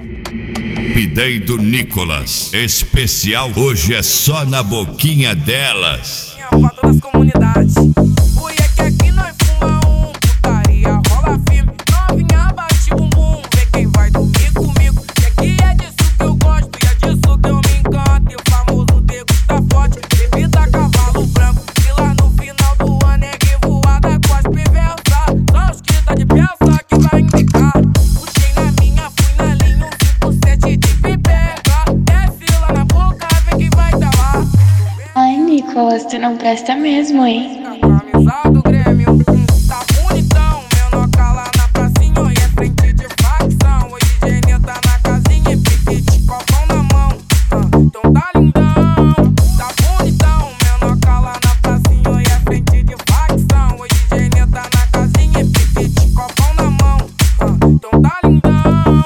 Pidei do Nicolas, especial hoje é só na boquinha delas. Pra todas as comunidades. Oi, é que aqui nós fuma putaria rola firme. Novinha bate bumbum, vê quem vai dormir comigo. Que aqui é disso que eu gosto e é disso que eu me encanto. E o famoso degusta forte, bebida cavalo branco. E lá no final do ano é revoada com as perversas. Só os que tá de peça que vai indicar. Puxei na minha, fui na linha, 5-7 de pipeca. Desce lá na boca, vê quem vai dar lá. Ai, Nicolas, tu não presta mesmo, hein? Camisa do Grêmio, tá bonitão. Menor cala na pracinha, e é frente de facção. Hoje Gênia tá na casinha e pique de copão na mão. Então tá lindão, tá bonitão. Menor cala na pracinha, e é frente de facção. Hoje Gênia tá na casinha e pique de copão na mão. Então tá lindão.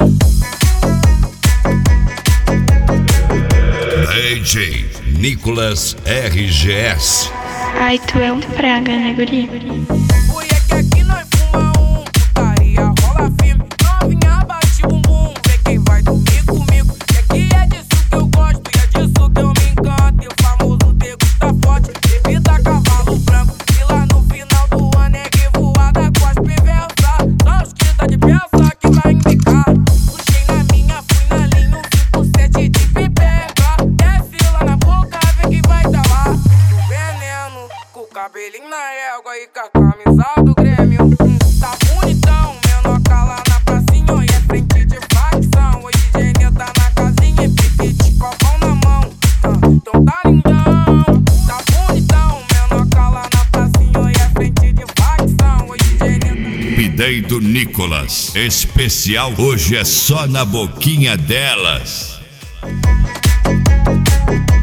DJ Nicolas RGS. Ai, tu é um praga, né, guri? Oi, é que aqui nós fuma putaria rola firme. Novinha bate bumbum, vê quem vai dormir comigo. Que aqui é disso que eu gosto e é disso que eu me encanto. E o famoso degusta forte, bebida cavalo branco. E lá no final do ano é revoada com as perversas. Só os que tá de peça que vai indicar. Puxei na minha, fui na linha, 5-7 de pipeca. Desce lá na boca, vê quem vai dar lá. Veneno, com o cabelinho na égua e com a camisa do Grêmio. Tá bonitão, menor cala na pracinha, e é frente de facção. Hoje Gênia tá na casinha e pique de copão na mão. Então tá lindão, tá bonitão, menor cala na pracinha, e é frente de facção. Hoje Gênia Pidei do Nicolas, especial hoje é só na boquinha delas. tá